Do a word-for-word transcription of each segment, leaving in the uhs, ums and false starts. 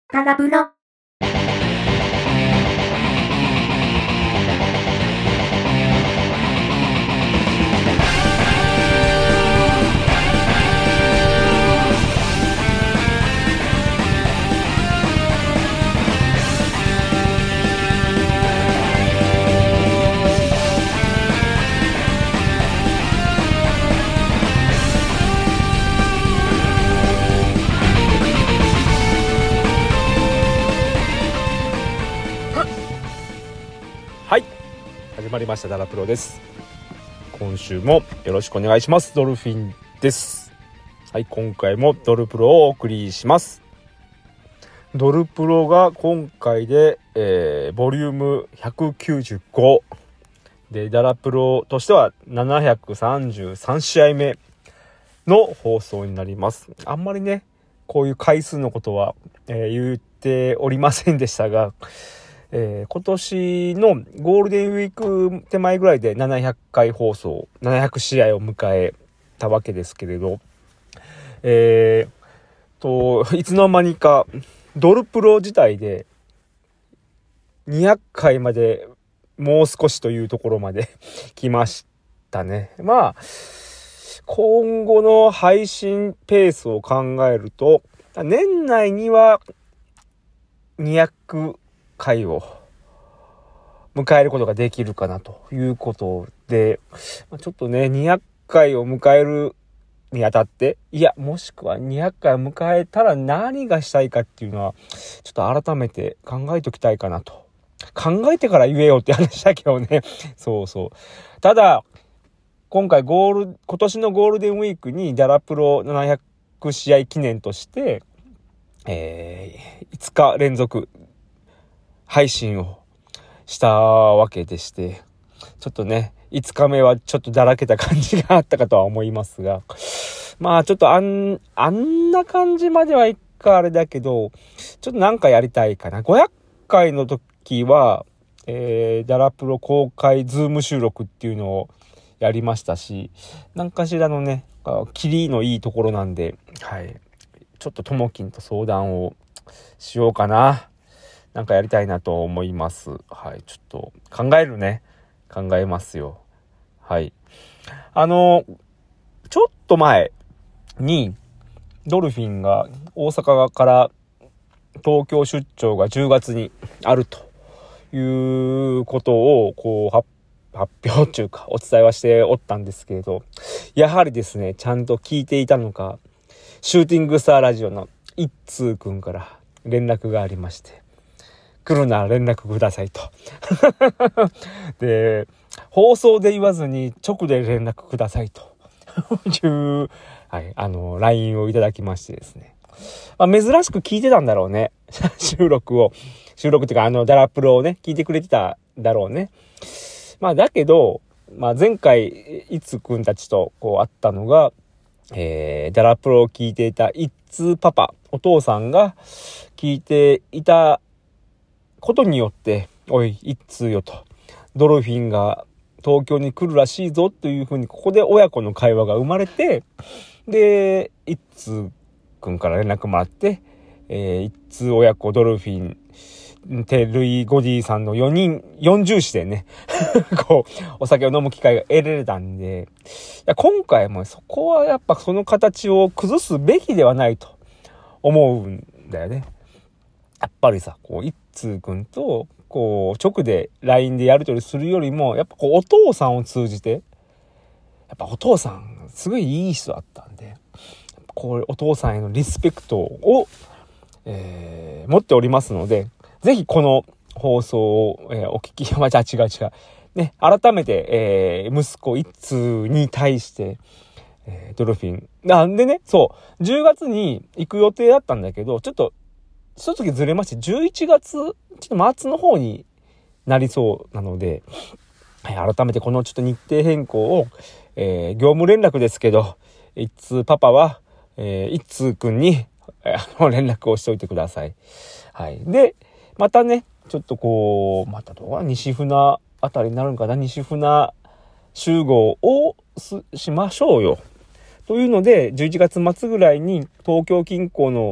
タラブロはい、始まりましたダラプロです。今週もよろしくお願いします。ドルフィンです。はい、今回もドルプロをお送りします。ドルプロが今回で、えー、ボリュームひゃくきゅうじゅうごで、ダラプロとしてはななひゃくさんじゅうさん試合目の放送になります。あんまりね、こういう回数のことは、えー、言っておりませんでしたが、えー、今年のゴールデンウィーク手前ぐらいでななひゃっかい放送、ななひゃく試合を迎えたわけですけれど、えー、といつの間にかドルプロ自体でにひゃっかいまでもう少しというところまで来ましたね。まあ今後の配信ペースを考えると、年内にはにひゃくかいを迎えることができるかなということで、ちょっとねにひゃっかいを迎えるにあたって、いやもしくはにひゃっかいを迎えたら何がしたいかっていうのはちょっと改めて考えておきたいかなと。考えてから言えよって話だけどね。そうそう。ただ今回ゴール今年のゴールデンウィークにダラプロななひゃく試合記念として、えー、いつか連続配信をしたわけでして、ちょっとねいつかめはちょっとだらけた感じがあったかとは思いますが、まあちょっとあんあんな感じまではいっかあれだけど、ちょっとなんかやりたいかな。ごひゃっかいの時は、えー、ダラプロ公開ズーム収録っていうのをやりましたし、何かしらのねキリのいいところなんで、はい、ちょっとともきんと相談をしようかな。なんかやりたいなと思います。はい、ちょっと考えるね。考えますよ。はい。あの、ちょっと前にドルフィンが大阪から東京出張がじゅうがつにあるということをこう発発表というかお伝えはしておったんですけれど、やはりですね、ちゃんと聞いていたのか、シューティングスターラジオの一通くんから連絡がありまして、来るなら連絡くださいとで、放送で言わずに直で連絡くださいという、はい、あの ライン をいただきましてですね、まあ、珍しく聞いてたんだろうね収録を収録っていうかあのダラプロをね聞いてくれてたんだろうね。まあだけど、まあ、前回いつくんたちとこう会ったのが、えー、ダラプロを聞いていたいっつパパ、お父さんが聞いていたことによって、おいいっつよと、ドルフィンが東京に来るらしいぞというふうにここで親子の会話が生まれて、でいっつくんから連絡もらって、えー、いっつ親子ドルフィンテルイゴディさんのよにんよんじゅうしでねこうお酒を飲む機会が得られたんで、いや今回もそこはやっぱその形を崩すべきではないと思うんだよね。やっぱりさ、こう一通くんとこう直で ライン でやり取りするよりも、やっぱこうお父さんを通じて、やっぱお父さんすごいいい人だったんで、こうお父さんへのリスペクトを、えー、持っておりますので、ぜひこの放送を、えー、お聞き、まあ、じゃあ違う違う。ね、改めて、えー、息子一通に対して、えー、ドルフィン。なんでね、そう、じゅうがつに行く予定だったんだけど、ちょっと、一月ずれまして、じゅういちがつ、ちょっと末の方になりそうなので、はい、改めてこのちょっと日程変更を、えー、業務連絡ですけど、一通パパは、えー、一通くんに、あの、連絡をしておいてください。はい。で、またね、ちょっとこう、またどうか西船あたりになるのかな、西船集合をしましょうよ。というので、じゅういちがつ末ぐらいに東京近郊の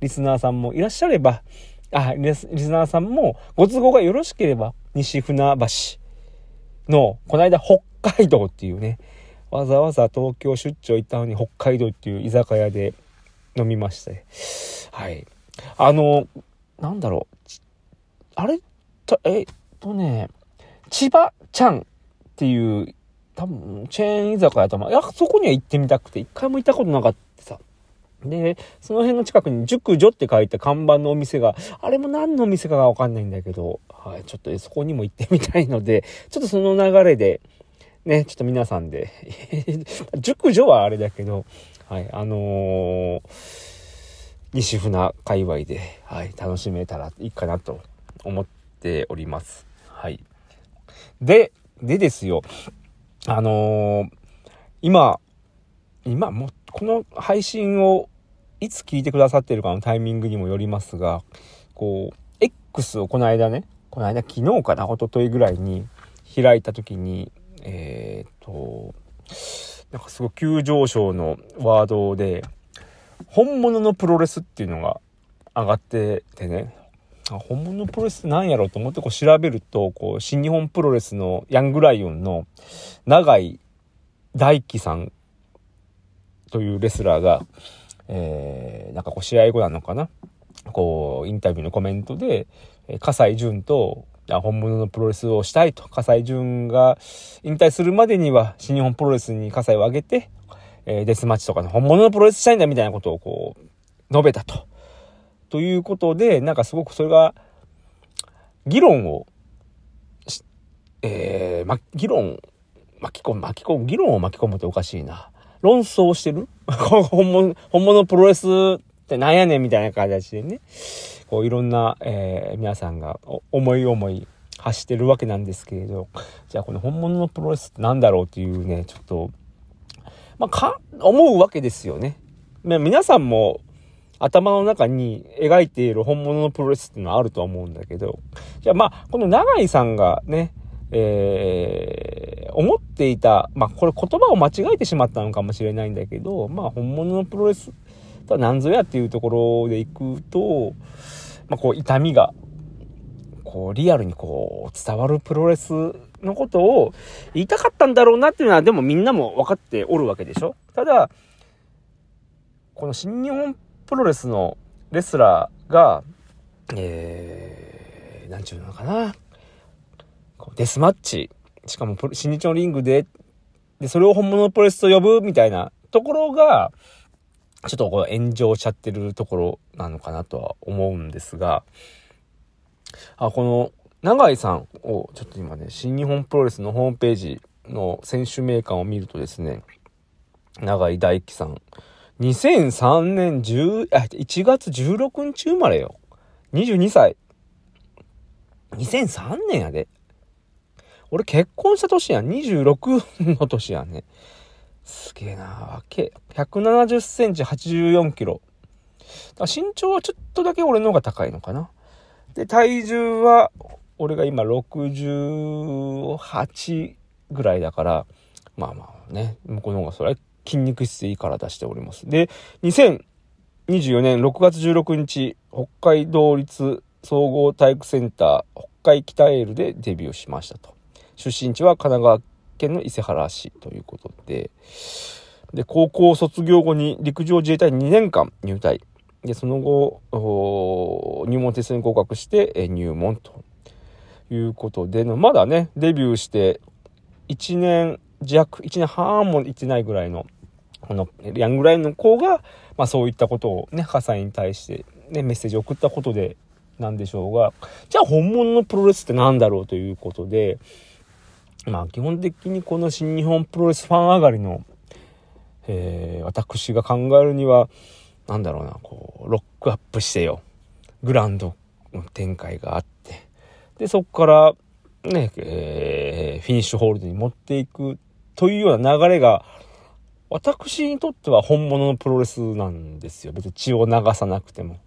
リスナーさんもいらっしゃれば、あ、リス、リスナーさんもご都合がよろしければ、西船橋の、この間北海道っていうね、わざわざ東京出張行ったのに北海道っていう居酒屋で飲みまして、はい。あの、なんだろう、あれ、えっとね、千葉ちゃんっていう、多分、チェーン居酒屋と、いや、そこには行ってみたくて、一回も行ったことなかったさ。で、その辺の近くに熟女って書いた看板のお店が、あれも何のお店かがわかんないんだけど、はい、ちょっとそこにも行ってみたいので、ちょっとその流れで、ね、ちょっと皆さんで、熟女はあれだけど、はい、あのー、西船界隈で、はい、楽しめたらいいかなと思っております。はい。で、でですよ、あのー、今、今もうこの配信をいつ聞いてくださってるかのタイミングにもよりますが、こう X をこの間ね、この間昨日かな、一昨日ぐらいに開いた時に、えー、っとなんかすごい急上昇のワードで本物のプロレスっていうのが上がっててね、本物のプロレスって何やろうと思ってこう調べると、こう新日本プロレスのヤングライオンの永井大樹さんというレスラーが、えー、なんかこう試合後なのかな、こうインタビューのコメントで葛西潤と本物のプロレスをしたいと、葛西潤が引退するまでには新日本プロレスに葛西を上げて、えー、デスマッチとかの本物のプロレスしたいんだみたいなことをこう述べたとということで、なんかすごくそれが議論をえー、ま、議論巻き込む巻き込む議論を巻き込むっておかしいな、論争してる本物、本物プロレスってなんやねんみたいな形でね、こういろんな、えー、皆さんが思い思い発してるわけなんですけれど、じゃあこの本物のプロレスってなんだろうっていうね、ちょっと、まあ、か、思うわけですよね。皆さんも頭の中に描いている本物のプロレスっていうのはあるとは思うんだけど、じゃあまあ、この永井さんがね、えー、思っていた、まあこれ言葉を間違えてしまったのかもしれないんだけど、まあ本物のプロレスとは何ぞやっていうところでいくと、まあこう痛みがこうリアルにこう伝わるプロレスのことを言いたかったんだろうなっていうのはでもみんなも分かっておるわけでしょ。ただこの新日本プロレスのレスラーが、えー、なんちゅうのかな、デスマッチ、しかも新日のリングで、で、それを本物のプロレスと呼ぶみたいなところが、ちょっとこう炎上しちゃってるところなのかなとは思うんですが、あ、この永井さんをちょっと今ね、新日本プロレスのホームページの選手名鑑を見るとですね、永井大樹さん、にせんさんねん10あいちがつじゅうろくにち生まれよ。にじゅうにさい。にせんさんねんやで。俺結婚した年やん。にじゅうろくの年やんね。すげえな。ひゃくななじゅっセンチ、はちじゅうよんキロ。だから身長はちょっとだけ俺の方が高いのかな。で、体重は俺が今ろくじゅうはちぐらいだから、まあまあね、向こうの方がそれは筋肉質でいいから出しております。で、にせんにじゅうよねんろくがつじゅうろくにち、北海道立総合体育センター北海北エールでデビューしましたと。出身地は神奈川県の伊勢原市ということで、で、高校卒業後に陸上自衛隊にねんかん入隊。で、その後、入門テストに合格して入門ということでの、まだね、デビューしていちねん弱、いちねんはんもいってないぐらいの、このヤングライオンの子が、まあそういったことをね、葛西に対してね、メッセージを送ったことでなんでしょうが、じゃあ本物のプロレスってなんだろうということで、まあ基本的にこの新日本プロレスファン上がりの、えー、私が考えるには、なんだろうな、こう、ロックアップしてよ。グラウンドの展開があって、で、そこから、ね、えー、フィニッシュホールドに持っていくというような流れが、私にとっては本物のプロレスなんですよ。別に血を流さなくても。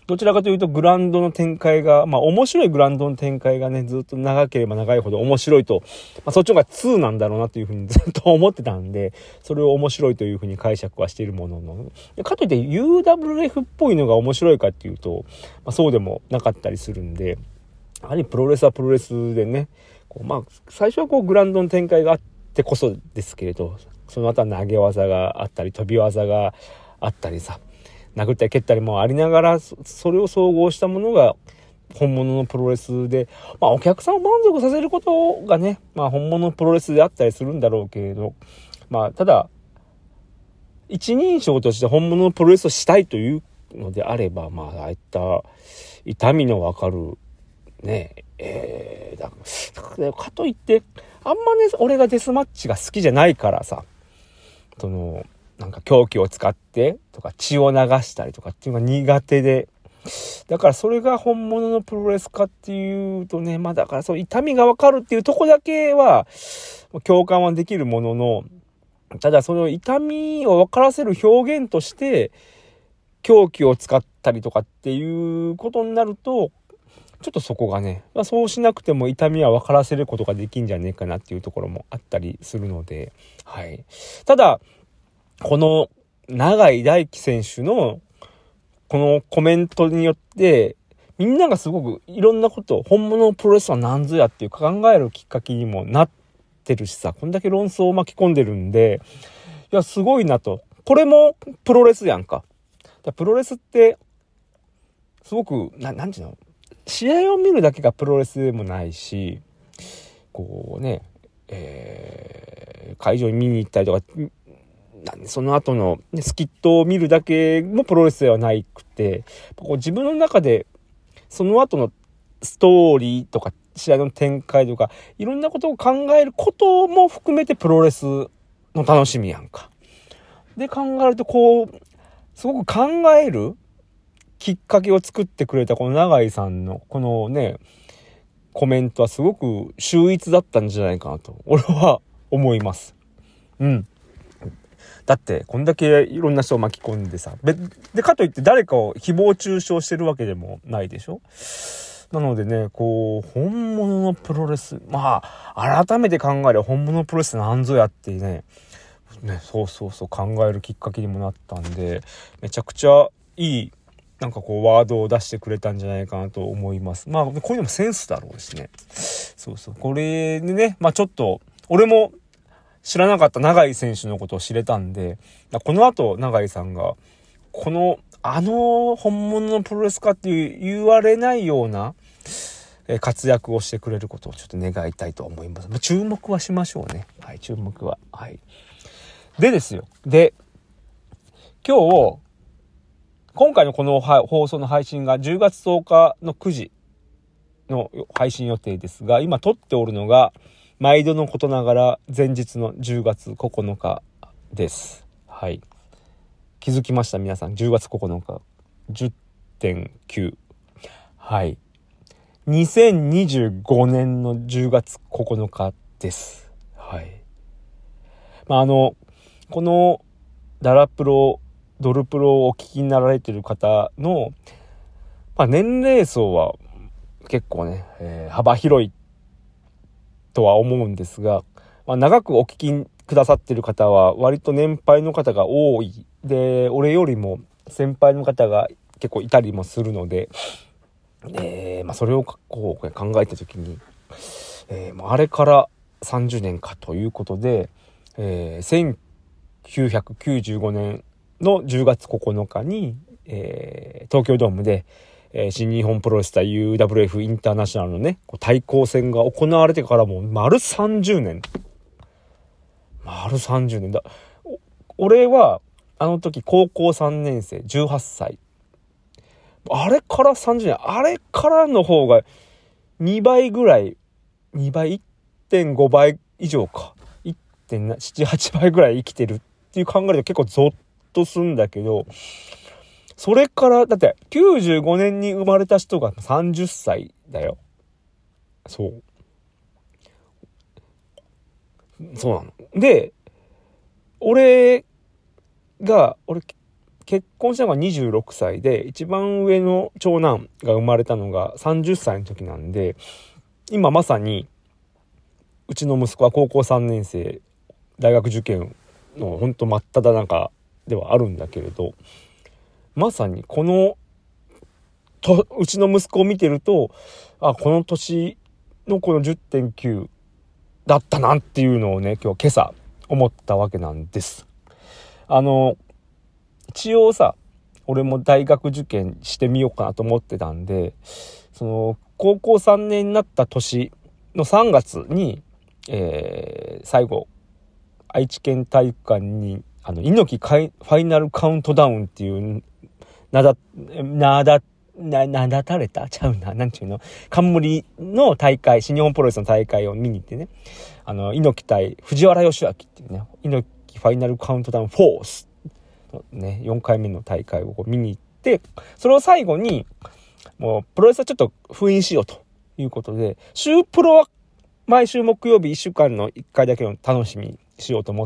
どちらかというとグラウンドの展開が、まあ面白いグラウンドの展開がね、ずっと長ければ長いほど面白いと、まあそっちの方がになんだろうなというふうにずっと思ってたんで、それを面白いというふうに解釈はしているものの、かといって ユーダブリューエフ っぽいのが面白いかっていうと、まあそうでもなかったりするんで、やはりプロレスはプロレスでね、こうまあ最初はこうグラウンドの展開があってこそですけれど、その後は投げ技があったり、飛び技があったりさ、殴ったり蹴ったりもありながら、それを総合したものが本物のプロレスで、まあお客さんを満足させることがね、まあ本物のプロレスであったりするんだろうけれど、まあただ一人称として本物のプロレスをしたいというのであれば、まあああいった痛みのわかるねえー、だからかといってあんまね俺がデスマッチが好きじゃないからさ、そのなんか凶器を使ってとか血を流したりとかっていうのが苦手で、だからそれが本物のプロレスかっていうとね、まあだからそう痛みがわかるっていうとこだけは共感はできるものの、ただその痛みを分からせる表現として凶器を使ったりとかっていうことになると、ちょっとそこがね、まあ、そうしなくても痛みは分からせることができんじゃねえかなっていうところもあったりするので、はい。ただこの永井大輝選手のこのコメントによってみんながすごくいろんなことを本物のプロレスは何ぞやっていう考えるきっかけにもなってるしさ、こんだけ論争を巻き込んでるんで、いやすごいなと。これもプロレスやんか。プロレスってすごくな、なんていうの、試合を見るだけがプロレスでもないし、こうね、えー、会場に見に行ったりとか、その後の、ね、スキットを見るだけもプロレスではなくて、こう自分の中でその後のストーリーとか試合の展開とかいろんなことを考えることも含めてプロレスの楽しみやんか。で考えるとこうすごく考えるきっかけを作ってくれたこの永井さんのこのねコメントはすごく秀逸だったんじゃないかなと俺は思います。うん。だってこんだけいろんな人を巻き込んでさ、でかといって誰かを誹謗中傷してるわけでもないでしょ。なのでね、こう本物のプロレス、まあ改めて考えれば本物のプロレスなんぞやってね、ねそうそうそう考えるきっかけにもなったんで、めちゃくちゃいいなんかこうワードを出してくれたんじゃないかなと思います。まあこういうのもセンスだろうしね。そうそうこれでね、まあちょっと俺も知らなかった永井選手のことを知れたんで、この後永井さんがこのあの本物のプロレスかっていう言われないような活躍をしてくれることをちょっと願いたいと思います。注目はしましょうね。はい、注目は。はい。でですよ。で、今日今回のこの放送の配信がじゅうがつとおかのくじの配信予定ですが、今撮っておるのが毎度のことながら前日のじゅうがつここのかです。はい。気づきました皆さん。じゅうがつここのか じゅってんきゅう はい。にせんにじゅうごねんのじゅうがつここのかです。はい。まああのこのダラプロドルプロをお聞きになられている方の、まあ、年齢層は結構ね、えー、幅広いとは思うんですが、まあ、長くお聞きくださっている方は割と年配の方が多いで、俺よりも先輩の方が結構いたりもするので、えーまあ、それをこう考えた時に、えー、あれからさんじゅうねんかということで、えー、せんきゅうひゃくきゅうじゅうごねんのじゅうがつここのかに、えー、東京ドームで、えー、新日本プロレス対 ユーダブリューエフ インターナショナルのね対抗戦が行われてからもう丸さんじゅうねん丸さんじゅうねんだ。俺はあの時高校さんねんせいじゅうはっさい、あれからさんじゅうねん、あれからの方がにばいぐらいにばい いってんご 倍以上か いってんななはち 倍ぐらい生きてるっていう考えると結構ゾッとするんだけど、それからだってきゅうじゅうごねんに生まれた人がさんじゅっさいだよ。そうそうなので、俺が俺結婚したのがにじゅうろくさいで、一番上の長男が生まれたのがさんじゅっさいの時なんで、今まさにうちの息子は高校さんねん生、大学受験のほんと真っ只中ではあるんだけれど、まさにこのとうちの息子を見てると、あ、この年のこの じゅってんきゅう だったなっていうのをね、今日今朝思ったわけなんです。あの一応さ、俺も大学受験してみようかなと思ってたんで、その高校さんねんになった年のさんがつに、えー、最後愛知県体育館にあの猪木ファイナルカウントダウンっていうなだなだな、なだたれたちゃうな、なんていうの、冠の大会、新日本プロレスの大会を見に行ってね、あの、猪木対藤原義明っていうね、猪木ファイナルカウントダウンフォースのね、よんかいめの大会をこう見に行って、それを最後に、もう、プロレスはちょっと封印しようということで、週プロは毎週木曜日いっしゅうかんのいっかいだけの楽しみにしようと思って、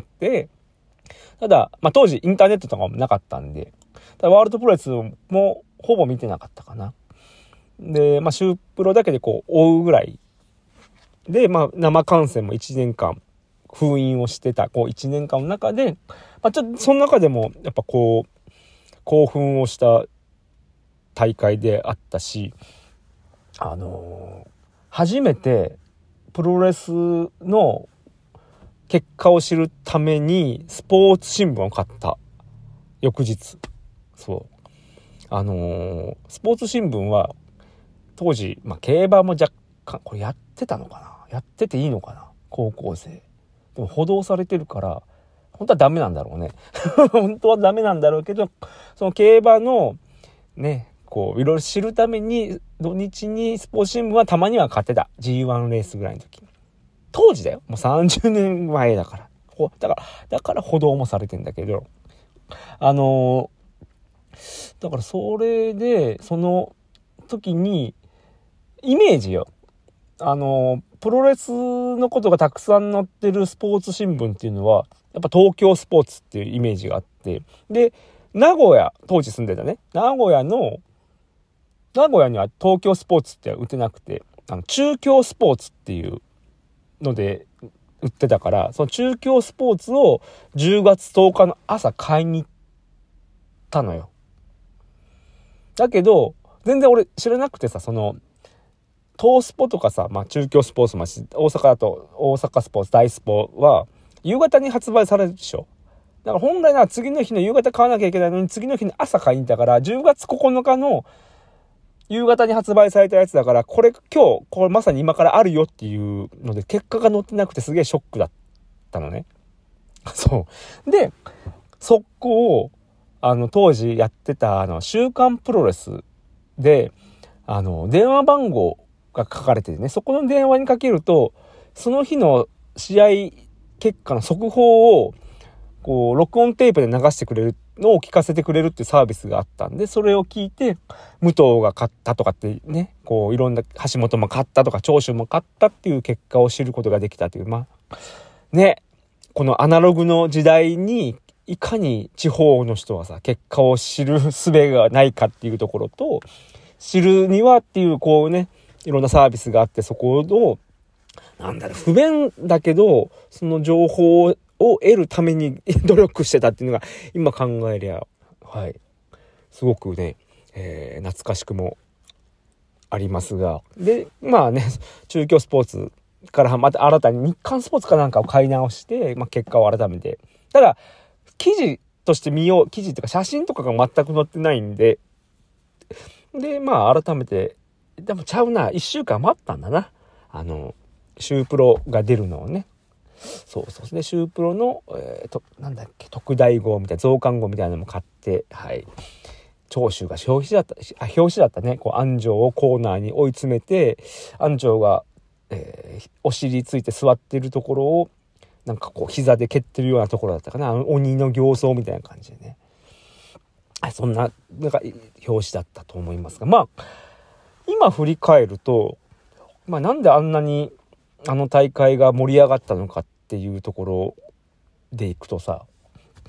ただ、まあ当時インターネットとかもなかったんで、ただワールドプロレスもほぼ見てなかったかな。で、まあ、週プロだけでこう追うぐらいで、まあ、生観戦もいちねんかん封印をしてた、こういちねんかんの中で、まあ、ちょっとその中でもやっぱこう興奮をした大会であったし、あのー、初めてプロレスの結果を知るためにスポーツ新聞を買った翌日、そうあのー、スポーツ新聞は当時、まあ、競馬も若干これやってたのかな、やってていいのかな、高校生でも補導されてるから本当はダメなんだろうね本当はダメなんだろうけど、その競馬のねこういろいろ知るために土日にスポーツ新聞はたまには買ってた。 ジーワン レースぐらいの時、当時だよ、もうさんじゅうねんまえだから、だからだから補導もされてんだけど、あのーだからそれでその時にイメージよ、あのプロレスのことがたくさん載ってるスポーツ新聞っていうのはやっぱ東京スポーツっていうイメージがあって、で名古屋、当時住んでたね名古屋の名古屋には東京スポーツって売ってなくて、あの中京スポーツっていうので売ってたから、その中京スポーツをじゅうがつとおかの朝買いに行ったのよ。だけど全然俺知らなくてさ、その東スポとかさ、まあ中京スポーツも大阪だと大阪スポーツ大スポは夕方に発売されるでしょ。だから本来なら次の日の夕方買わなきゃいけないのに次の日の朝買いに行ったから、じゅうがつここのかの夕方に発売されたやつだから、これ今日これまさに今からあるよっていうので結果が載ってなくてすげえショックだったのねそうで速攻あの当時やってたあの週刊プロレスであの電話番号が書かれててね、そこの電話にかけるとその日の試合結果の速報をこう録音テープで流してくれるのを聞かせてくれるっていうサービスがあったんで、それを聞いて武藤が勝ったとかってね、こういろんな橋本も勝ったとか長州も勝ったっていう結果を知ることができたという、まあね、このアナログの時代にいかに地方の人はさ結果を知る術がないかっていうところと、知るにはっていうこうねいろんなサービスがあって、そこをなんだろう不便だけどその情報を得るために努力してたっていうのが今考えりゃはいすごくね、えー、懐かしくもありますが、でまあね中京スポーツからまた新たに日刊スポーツかなんかを買い直して、まあ、結果を改めて、ただ記事として見よう、記事っていうか写真とかが全く載ってないんで、でまあ改めて、でもちゃうな、いっしゅうかん待ったんだな、あの週プロが出るのをね、そうそうで週プロの、えー、となんだっけ特大号みたいな増刊号みたいなのも買って、はい長州が表紙だったあ表紙だったね、こう安城をコーナーに追い詰めて、安城が、えー、お尻ついて座ってるところをなんかこう膝で蹴ってるようなところだったかな、鬼の形相みたいな感じでね、そんななんか表紙だったと思いますが、まあ今振り返ると、まあなんであんなにあの大会が盛り上がったのかっていうところでいくとさ、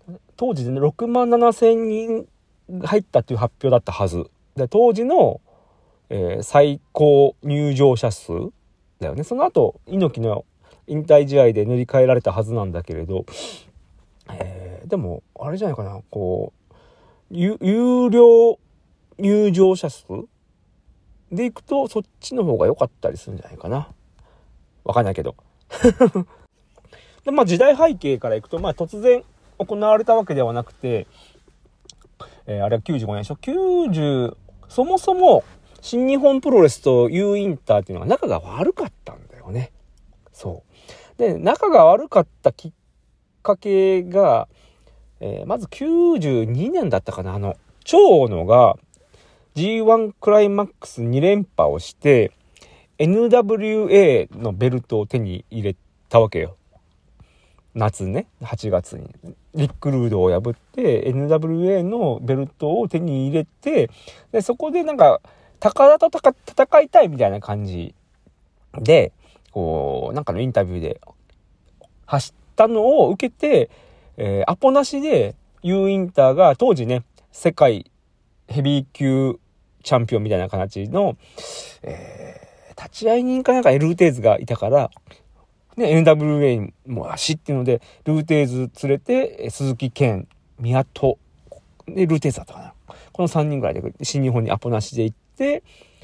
当時で、ね、ろくまんななせんにん入ったっていう発表だったはずで、当時の、えー、最高入場者数だよね。その後猪木の引退試合で塗り替えられたはずなんだけれど、えー、でもあれじゃないかな、こう有料入場者数でいくとそっちの方が良かったりするんじゃないかな。わかんないけどで、まあ、時代背景からいくと、まあ、突然行われたわけではなくて、えー、あれはきゅうじゅうごねんでしょ。きゅうじゅうそもそも新日本プロレスと U インターっていうのが仲が悪かったんだよね。そうで、仲が悪かったきっかけが、えー、まずきゅうじゅうにねんだったかな。あの長野が ジーワン クライマックスに連覇をして エヌダブリューエー のベルトを手に入れたわけよ。夏ね、はちがつにリックルードを破って エヌダブリューエー のベルトを手に入れて、でそこでなんか高田と戦いたいみたいな感じで、こうなんかのインタビューで走ったのを受けて、えー、アポなしで U インターが当時ね、世界ヘビー級チャンピオンみたいな形の、えー、立ち会い人かなんかルーテーズがいたから、ね、エヌダブリューエー も足っていうのでルーテーズ連れて鈴木健、宮戸でルーテーズだったかな、このさんにんぐらいで新日本にアポなしで行って、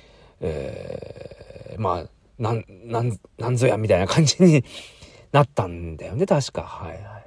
えー、まあなんなんなんぞやみたいな感じになったんだよね、確か。はいはい。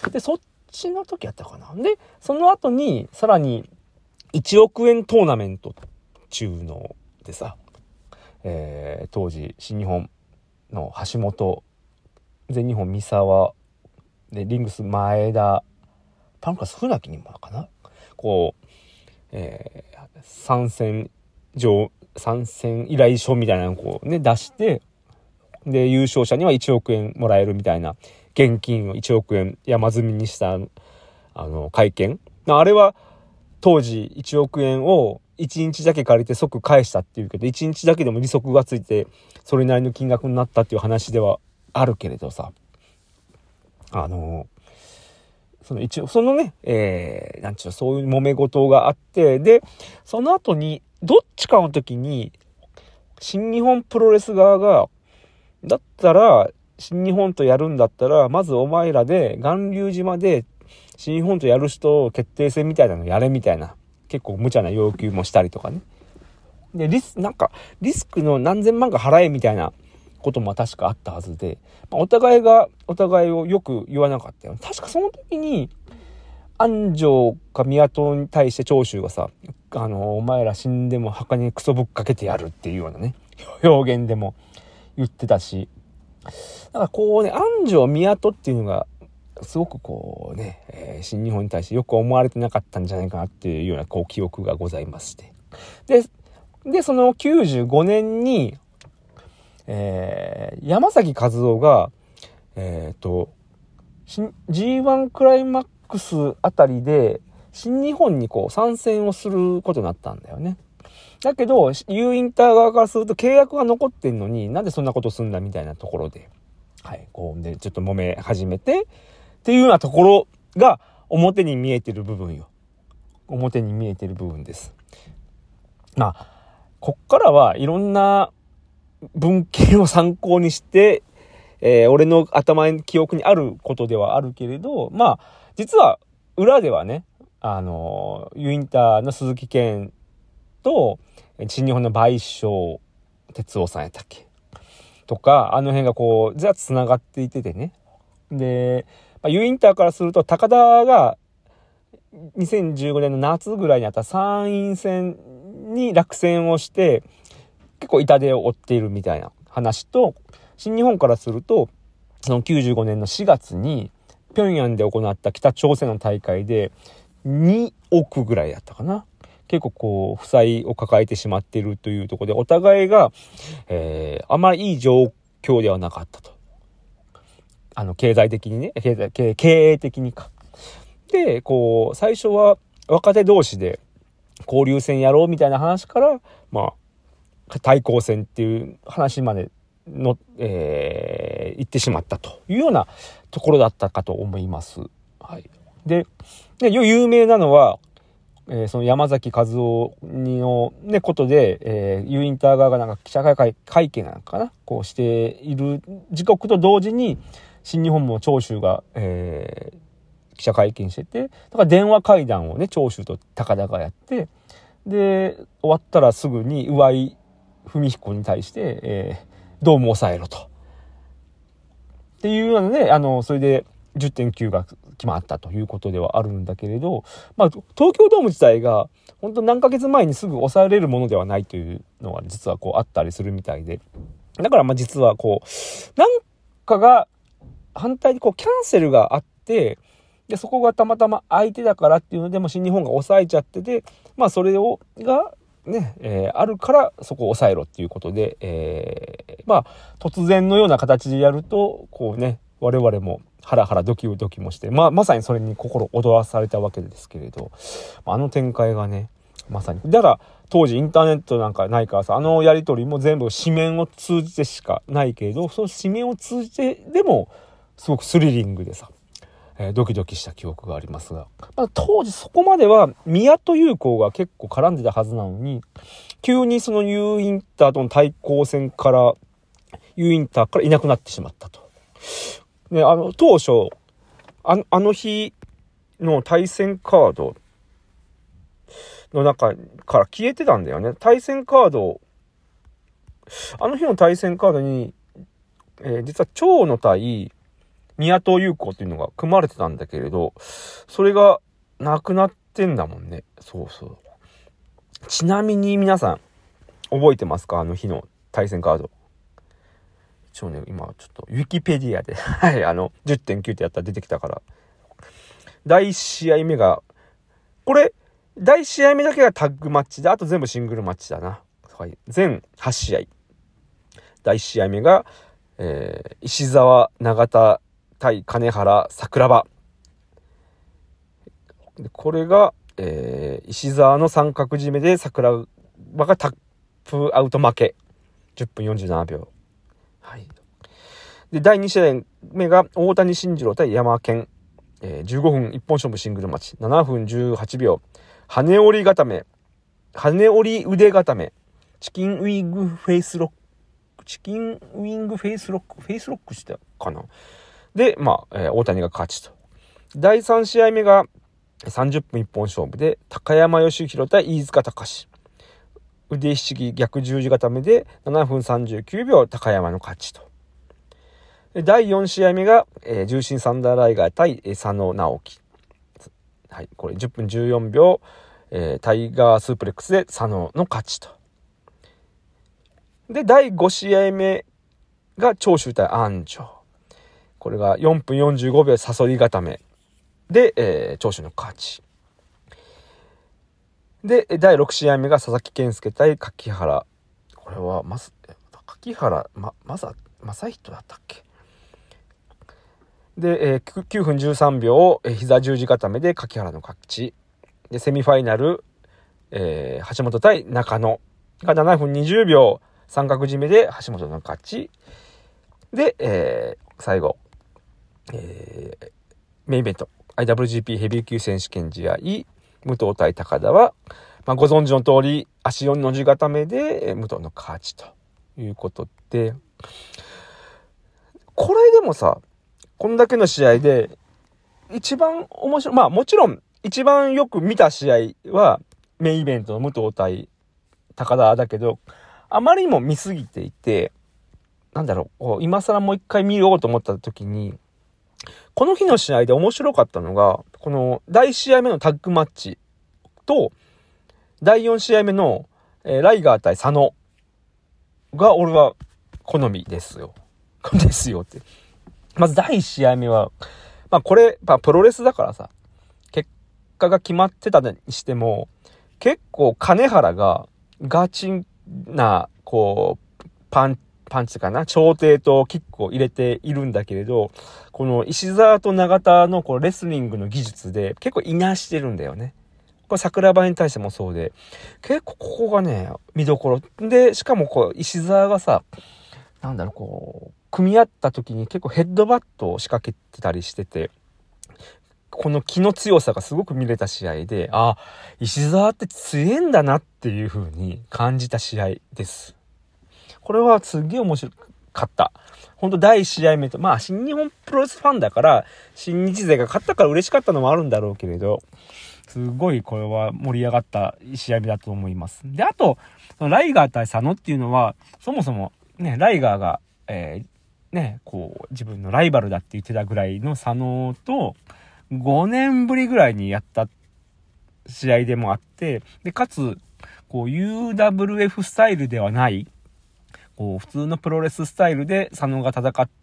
でそっちの時やったかな。でその後にさらにいちおくえんトーナメント中のでさ、えー、当時新日本の橋本、全日本三沢でリングス前田、パンクラス船木にもかな、こう、えー、参戦上参戦依頼書みたいなのをこうね出して、で優勝者にはいちおくえんもらえるみたいな、現金をいちおくえん山積みにしたあの会見、あれは当時いちおくえんをいちにちだけ借りて即返したっていうけど、いちにちだけでも利息がついてそれなりの金額になったっていう話ではあるけれどさ、あのその一応そのね、えー、なんちゅうそういう揉め事があって、でその後にどっちかの時に新日本プロレス側が、だったら新日本とやるんだったらまずお前らで巌流島で新日本とやる人決定戦みたいなのやれみたいな、結構無茶な要求もしたりとかね。でリスなんかリスクの何千万か払えみたいなことも確かあったはずで、まあ、お互いがお互いをよく言わなかったよ。確かその時に安城か宮戸に対して長州がさ、あのお前ら死んでも墓にクソぶっかけてやるっていうようなね表現でも言ってたし、だからこうね、安城宮戸っていうのがすごくこうね、えー、新日本に対してよく思われてなかったんじゃないかなっていうようなこう記憶がございまして、ででそのきゅうじゅうごねんに、えー、山崎和夫がえっと ジーワン クライマックスあたりで新日本にこう参戦をすることになったんだよね。だけど U インター側からすると契約が残ってんのになんでそんなことすんだみたいなところで、はい、こうでちょっと揉め始めてっていうようなところが表に見えてる部分よ。表に見えてる部分です。まあこっからはいろんな文献を参考にして、えー、俺の頭に記憶にあることではあるけれど、まあ実は裏ではね、あの U インターの鈴木健と新日本の倍賞哲夫さんやったっけとか、あの辺がこうじゃあつながっていててね。で、まあ、U インターからすると高田がにせんじゅうごねんの夏ぐらいにあった参院選に落選をして結構痛手を負っているみたいな話と、新日本からするとそのきゅうじゅうごねんのしがつに平壌で行った北朝鮮の大会でにおくぐらいだったかな、結構こう負債を抱えてしまっているというところでお互いが、えー、あまりいい状況ではなかったと。あの経済的にね、経済経経営的にか。でこう最初は若手同士で交流戦やろうみたいな話から、まあ対抗戦っていう話までの、えー、行ってしまったというようなところだったかと思います。はい。 で、で有名なのは、えー、その山崎和夫の、ね、ことで、えー、ユーインター側がなんか記者会見なのかなこうしている時刻と同時に新日本も長州が、えー、記者会見してて、だから電話会談をね長州と高田がやって、で終わったらすぐに上井文彦に対して、えー、ドーム抑えろとっていうので、あのそれで じゅってんきゅう が決まったということではあるんだけれど、まあ、東京ドーム自体が本当何ヶ月前にすぐ抑えれるものではないというのが実はこうあったりするみたいで、だからまあ実はこうなんかが反対にこうキャンセルがあって、でそこがたまたま相手だからっていうのでも新日本が抑えちゃってて、まあそれをがね、えー、あるからそこを抑えろっていうことで、えー、まあ突然のような形でやるとこうね我々もハラハラドキドキもして、まあ、まさにそれに心躍らされたわけですけれど、あの展開がねまさにだから当時インターネットなんかないからさ、あのやり取りも全部紙面を通じてしかないけれど、その紙面を通じてでもすごくスリリングでさ、えー、ドキドキした記憶がありますが、まあ、当時そこまでは宮戸優子が結構絡んでたはずなのに、急にそのユーインターとの対抗戦からユーインターからいなくなってしまったと。ね、あの当初 あ, あの日の対戦カードの中から消えてたんだよね。対戦カードあの日の対戦カードに、えー、実は長野対宮戸優子っていうのが組まれてたんだけれど、それがなくなってんだもんね。そうそう。ちなみに皆さん覚えてますか、あの日の対戦カード。一応ね、今ちょっとウィキペディアではいあの じゅってんきゅう ってやったら出てきたから、だいいち試合目がこれだいいち試合目だけがタッグマッチで、あと全部シングルマッチだな。はい、全はち試合。だいいち試合目が、えー、石沢永田対金原桜庭で、これが、えー、石沢の三角締めで桜庭がタップアウト負け、じゅっぷんよんじゅうななびょう。はい、でだいに試合目が大谷慎次郎対山健、えー、じゅうごふん一本勝負シングルマッチ、ななふんじゅうはちびょう、羽織固め羽織腕固めチキンウィングフェイスロックチキンウィングフェイスロックフェイスロックしたかなで、まあ、えー、大谷が勝ちと。だいさん試合目がさんじゅっぷん一本勝負で高山義弘対飯塚隆、腕ひしぎ逆十字固めでななふんさんじゅうきゅうびょう高山の勝ちと。だいよん試合目が、えー、重心サンダーライガー対、えー、佐野直樹、はい、これじゅっぷんじゅうよんびょう、えー、タイガースープレックスで佐野の勝ちと。でだいご試合目が長州対安城、これがよんぷんよんじゅうごびょうサソリ固めで、えー、長州の勝ちで、だいろく試合目が佐々木健介対柿原、これはま柿原ままさ正人だったっけ。で、えー、きゅうふんじゅうさんびょう、えー、膝十字固めで柿原の勝ちで、セミファイナル、えー、橋本対中野がななふんにじゅうびょう三角締めで橋本の勝ちで、えー、最後、えー、メインイベント アイダブリュージーピー ヘビー級選手権試合武藤対高田は、まあ、ご存知の通り足よんの字固めで武藤の勝ちということで、これでもさ、こんだけの試合で一番面白い、まあもちろん一番よく見た試合はメインイベントの武藤対高田だけど、あまりにも見すぎていて、なんだろう、今更もう一回見ようと思った時に、この日の試合で面白かったのが、このだいいち試合目のタッグマッチとだいよん試合目の、えー、ライガー対佐野が俺は好みですよ。ですよって。まずだいいち試合目は、まあこれ、まあプロレスだからさ、結果が決まってたにしても、結構金原がガチな、こう、パン、パンチかな、長手とキックを入れているんだけれど、この石沢と永田のこうレスリングの技術で結構いなしてるんだよね。これ桜庭に対してもそうで、結構ここがね、見どころ。で、しかもこう、石沢がさ、なんだろう、こう、組み合った時に結構ヘッドバットを仕掛けてたりしてて、 この気の強さがすごく見れた試合で、あ、石澤って強えんだなっていう風に感じた試合です。これはすげえ面白かった。本当だいいち試合目と、まあ新日本プロレスファンだから新日勢が勝ったから嬉しかったのもあるんだろうけれど、すごいこれは盛り上がった試合目だと思います。で、あとライガー対佐野っていうのはそもそもね、ライガーが、えー、ねこう自分のライバルだって言ってたぐらいの佐野とごねんぶりぐらいにやった試合でもあって、でかつこう ユーダブリューエフ スタイルではないこう普通のプロレススタイルで佐野が戦って、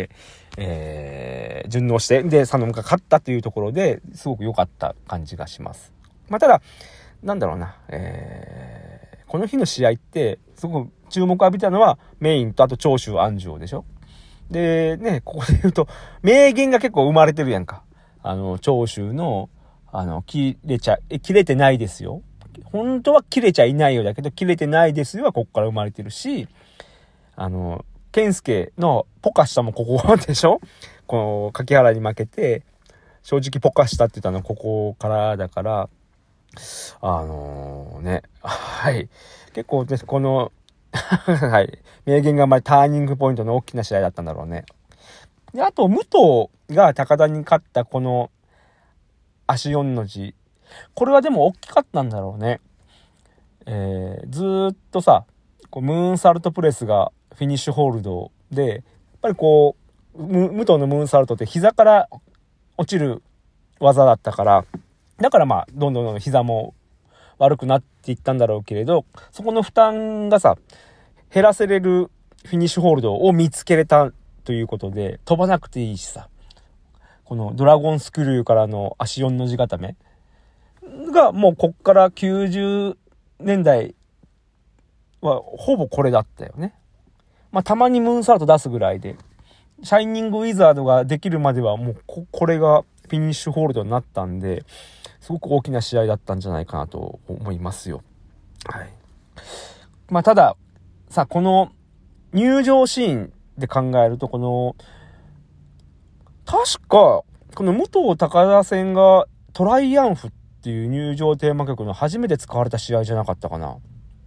えー、順応してで佐野が勝ったというところですごく良かった感じがします。まあ、ただなんだろうな、えー、この日の試合ってすごく注目を浴びたのはメインとあと長州安城でしょ。でね、ここで言うと名言が結構生まれてるやんか。あの長州のあの切れちゃえ切れてないですよ。本当は切れちゃいないようだけど切れてないですよはここから生まれてるし、あの健介のポカしたもここでしょ。この柿原に負けて正直ポカしたって言ったのはここからだから、あのー、ねはい結構でこのはい名言がまあターニングポイントの大きな試合だったんだろうね。であと武藤が高田に勝ったこの足よんの字、これはでも大きかったんだろうね。えー、ずーっとさこうムーンサルトプレスがフィニッシュホールドでやっぱりこう武藤のムーンサルトって膝から落ちる技だったから、だからまあどんどんどんどん膝も悪くなっていったんだろうけれど、そこの負担がさ減らせれるフィニッシュホールドを見つけれたということで飛ばなくていいしさ、このドラゴンスクリューからの足よんの字固めがもうこっからきゅうじゅうねんだいはほぼこれだったよね。まあたまにムーンサルト出すぐらいで、シャイニングウィザードができるまではもう こ, これがフィニッシュホールドになったんで、すごく大きな試合だったんじゃないかなと思いますよ。はい。まあたださ、この入場シーンで考えると、この確かこの武藤高田戦がトライアンフっていう入場テーマ曲の初めて使われた試合じゃなかったかな。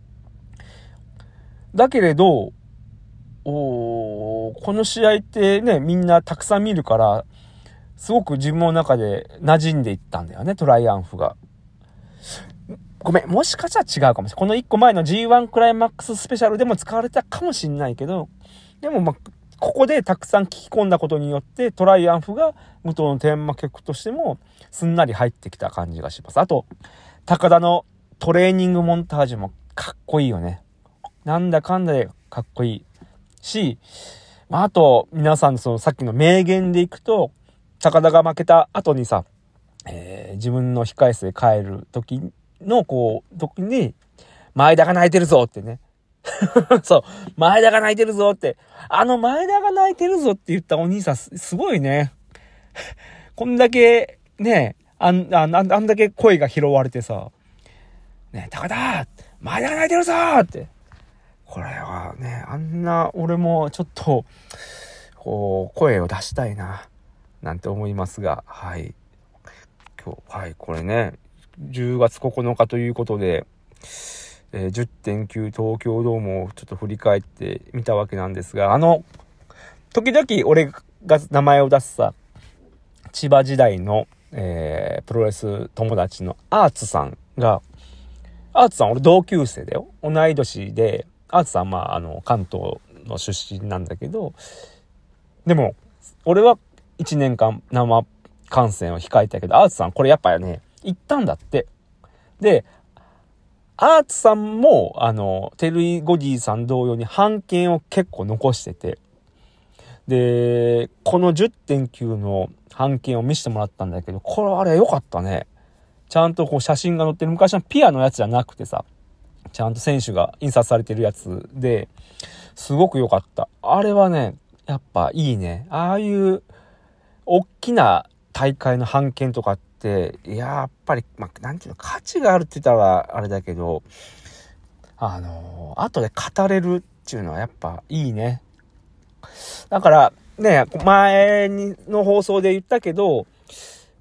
だけれどおこの試合ってねみんなたくさん見るからすごく自分の中で馴染んでいったんだよね、トライアンフが。ごめん、もしかしたら違うかもしれない。このいっこまえの ジーワン クライマックススペシャルでも使われたかもしれないけど、でもまあここでたくさん聞き込んだことによってトライアンフが武藤のテーマ曲としてもすんなり入ってきた感じがします。あと高田のトレーニングモンタージュもかっこいいよね。なんだかんだでかっこいいし、まあ、あと皆さんそのさっきの名言でいくと、高田が負けた後にさ、えー、自分の控え室で帰る時のこう時に前田が泣いてるぞってねそう前田が泣いてるぞって、あの前田が泣いてるぞって言ったお兄さん す, すごいねこんだけねあんあんあんだけ声が拾われてさ、ね、高田前田が泣いてるぞってこれはね、あんな俺もちょっとこう声を出したいななんて思いますが、はい今日はいこれねじゅうがつここのかということで、えー、じゅってんきゅう 東京ドームをちょっと振り返ってみたわけなんですが、あの時々俺が名前を出すさ千葉時代の、えー、プロレス友達のアーツさんが、アーツさん俺同級生だよ、同い年で、アーツさんまああの関東の出身なんだけど、でも俺はいちねんかん生観戦を控えたけど、アーツさんこれやっぱね行ったんだって。でアーツさんもあのテルイゴディさん同様に版権を結構残してて、でこの じゅってんきゅう の版権を見せてもらったんだけど、これあれ良かったね。ちゃんとこう写真が載ってる、昔のピアのやつじゃなくてさ、ちゃんと選手が印刷されてるやつですごく良かった。あれはねやっぱいいね。ああいう大きな大会の版権とかってやっぱり、まあ、なんていうの価値があるって言ったらあれだけど、あのー、後で語れるっていうのはやっぱいいね。だからね前にの放送で言ったけど、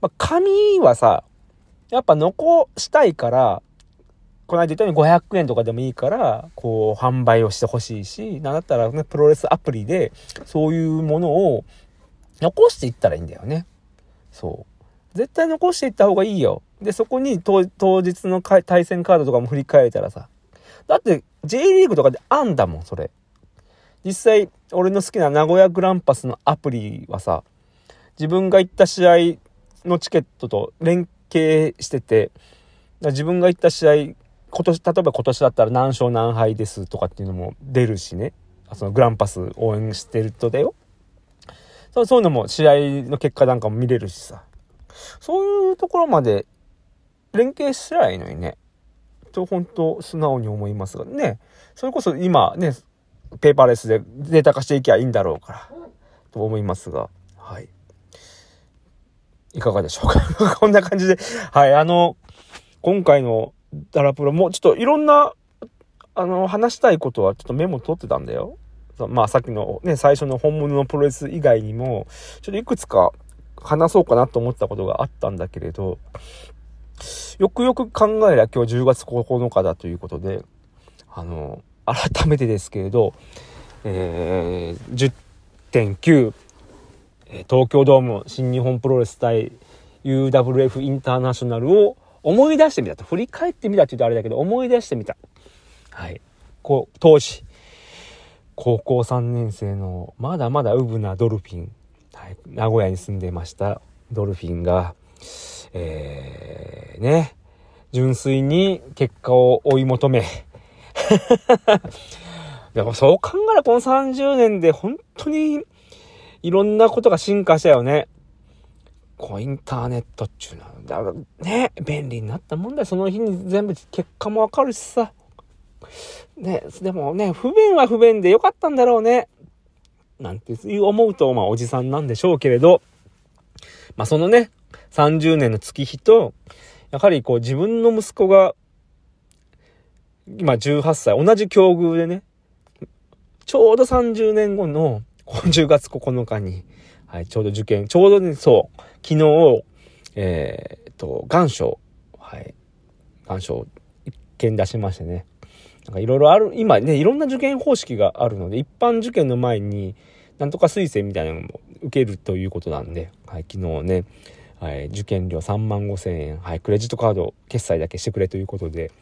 まあ、紙はさ、やっぱ残したいから、この間言ったようにごひゃくえんとかでもいいから、こう、販売をしてほしいし、なんだったらね、プロレスアプリで、そういうものを残していったらいいんだよね。そう。絶対残していった方がいいよ。で、そこに当、当日の対戦カードとかも振り返れたらさ、だって J リーグとかであんだもん、それ。実際、俺の好きな名古屋グランパスのアプリはさ、自分が行った試合のチケットと連携してて、自分が行った試合、今年、例えば今年だったら何勝何敗ですとかっていうのも出るしね。そのグランパス応援してるとだよ。そういうのも試合の結果なんかも見れるしさ。そういうところまで連携しりゃいいのにね。と本当素直に思いますがね。それこそ今ね、ペーパーレスでデータ化していけばいいんだろうからと思いますが、はい。いかがでしょうか。こんな感じで、はい、あの今回のダラプロもちょっといろんなあの話したいことはちょっとメモ取ってたんだよ。まあさっきのね最初の本物のプロレス以外にもちょっといくつか話そうかなと思ったことがあったんだけれど、よくよく考えりゃ今日じゅうがつここのかだということで、あの改めてですけれど、えー、じゅってんきゅう 東京ドーム新日本プロレス対 ユーダブリューエフ インターナショナルを思い出してみたと、振り返ってみたって言うとあれだけど思い出してみた。はい。こう当時高校さんねん生のまだまだウブなドルフィン、はい、名古屋に住んでましたドルフィンが、えー、ね、純粋に結果を追い求めでもそう考えるとこのさんじゅうねんで本当にいろんなことが進化したよね。こうインターネットっていうのはだからね、便利になったもんだよ。その日に全部結果もわかるしさね。でもね、不便は不便でよかったんだろうねなんて思うと、まあおじさんなんでしょうけれど、まあそのねさんじゅうねんの月日と、やはりこう自分の息子が今じゅうはっさい、同じ境遇でね、ちょうどさんじゅうねんごのじゅうがつここのかに、はい、ちょうど受験、ちょうどね、そう、昨日、えー、っと、願書、はい、願書一件出しましてね、なんかいろいろある、今ね、いろんな受験方式があるので、一般受験の前に、なんとか推薦みたいなのも受けるということなんで、はい、昨日ね、はい、受験料さんまんごせんえん、はい、クレジットカード決済だけしてくれということで、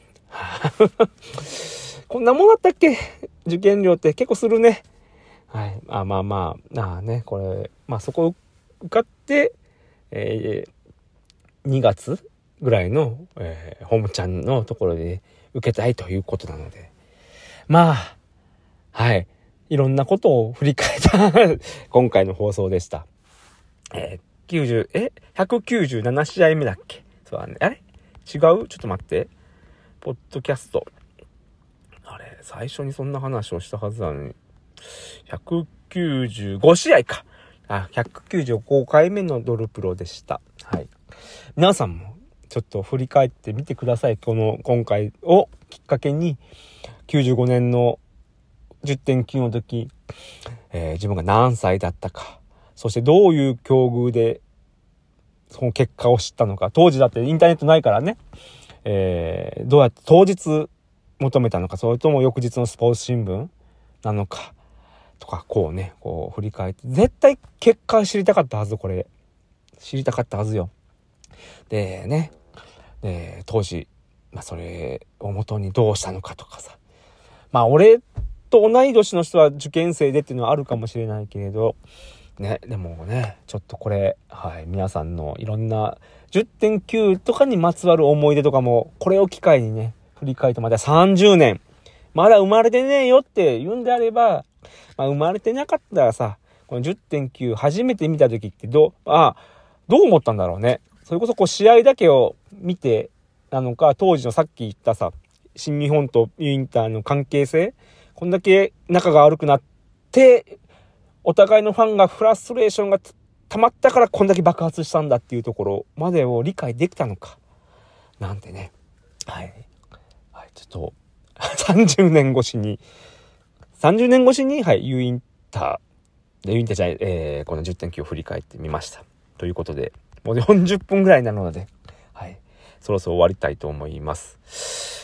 こんなもんだったっけ、受験料って結構するね。はい、あまあまあなあね、これまあそこ受かって、えー、にがつぐらいの、えー、ホームちゃんのところで受けたいということなので、まあはい、いろんなことを振り返った今回の放送でした。えー、きゅうじゅうえひゃくきゅうじゅうななしあいめだっけ。そうだね。あれ違う？ちょっと待って。ポッドキャスト。あれ最初にそんな話をしたはずなのに。ひゃくきゅうじゅうごしあいか。あ、ひゃくきゅうじゅうごかいめのドルプロでした。はい。皆さんもちょっと振り返ってみてください。この今回をきっかけにきゅうじゅうごねんの じゅってんきゅう の時、えー、自分が何歳だったか、そしてどういう境遇でその結果を知ったのか。当時だってインターネットないからね、えー、どうやって当日求めたのか、それとも翌日のスポーツ新聞なのかとか、こうね、こう振り返って、絶対結果知りたかったはず。これ知りたかったはずよ。でね、で当時、まあ、それを元にどうしたのかとかさ、まあ俺と同い年の人は受験生でっていうのはあるかもしれないけれどね、でもね、ちょっとこれ、はい、皆さんのいろんな じゅってんきゅう とかにまつわる思い出とかもこれを機会にね振り返って、まださんじゅうねんまだ生まれてねえよって言うんであれば、まあ、生まれてなかったらさ、この じゅってんきゅう 初めて見た時ってどう、ああ、どう思ったんだろうね。それこそこう試合だけを見てなのか、当時のさっき言ったさ、新日本とインターの関係性、こんだけ仲が悪くなって、お互いのファンがフラストレーションが溜まったからこんだけ爆発したんだっていうところまでを理解できたのか。なんてね。はい。はい、ちょっと、さんじゅうねん越しに、さんじゅうねん越しに、はい、ユーインター、ユーインターじゃない、えー、この じゅってんきゅう を振り返ってみました。ということで、 もうよんじゅっぷんぐらいなので、はい、そろそろ終わりたいと思います。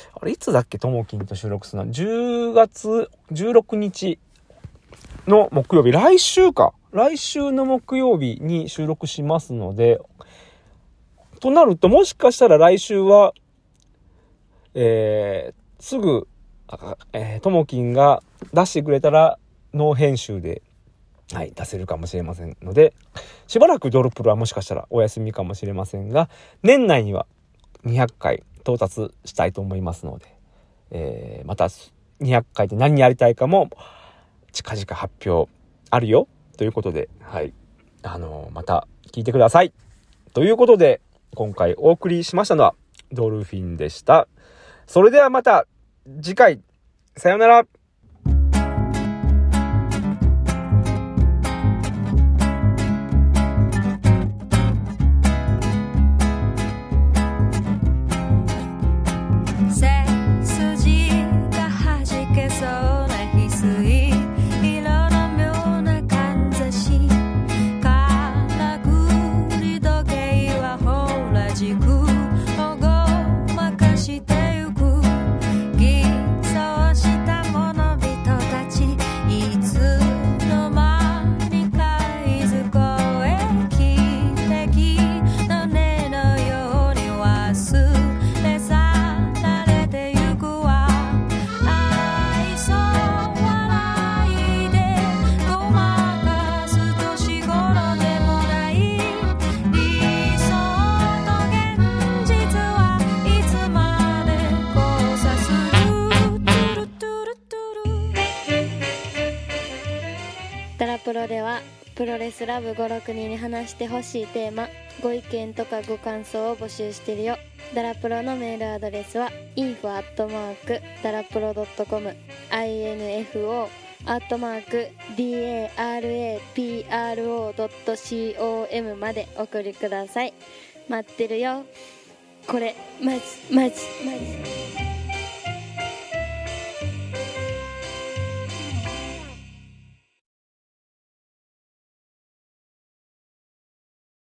あれいつだっけ、ともきんと収録するのはじゅうがつじゅうろくにちの木曜日、来週か来週の木曜日に収録しますので、となるともしかしたら来週はえー、すぐえー、ともきんが出してくれたらノー編集で、はい、出せるかもしれませんので、しばらくドルプロはもしかしたらお休みかもしれませんが、年内にはにひゃっかい到達したいと思いますので、えー、またにひゃっかいで何やりたいかも近々発表あるよということで、はい、あのー、また聞いてくださいということで、今回お送りしましたのはドルフィンでした。それではまた次回、さようなら。 ダラプロではプロレスラブごろくにんに話してほしいテーマ、ご意見とかご感想を募集してるよ。ダラプロのメールアドレスは インフォ アットマーク ダラプロ ドットコム インフォ アットマーク ダラプロ ドットコム まで送りください。待ってるよ。これマジマジマジ